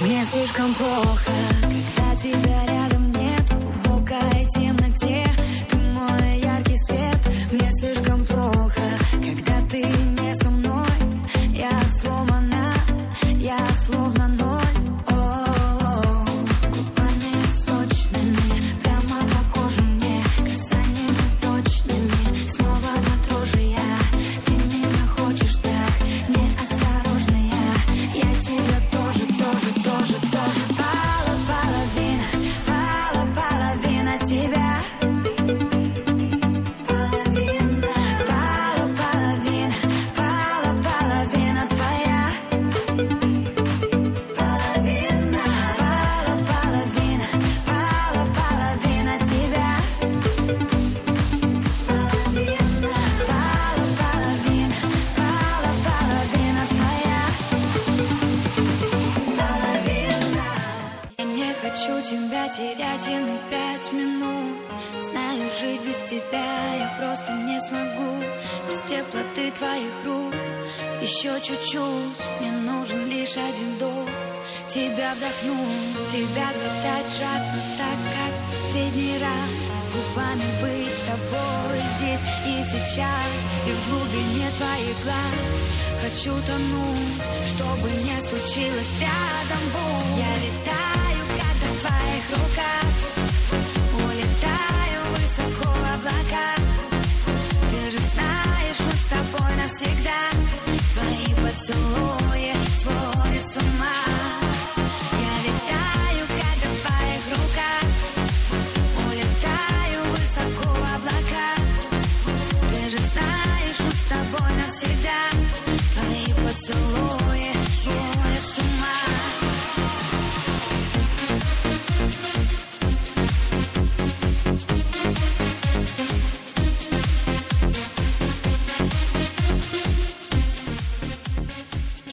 Мне слишком плохо, когда тебя рядом нет. В глубокой темноте ты мой яркий свет. Мне слишком плохо, когда ты не со мной. Я сломана, я словно ноль. Губами сочными, прямо по коже мне, касаниями точными, снова до дрожи я. Ты меня хочешь так, неосторожно я тебя тоже, тоже, тоже, тоже. Половина тебя. Половина твоя. Половина тебя. Половина твоя. Я не хочу тебя терять и на 5 минут. Знаю, жить без тебя я просто не смогу. Без теплоты твоих рук еще чуть-чуть. Мне нужен лишь один вдох. Тебя вдохнуть, тебя глотать жадно, так как в последний раз. Губами быть с тобой здесь и сейчас. И в глубине твоих глаз хочу тонуть, что бы ни случилось.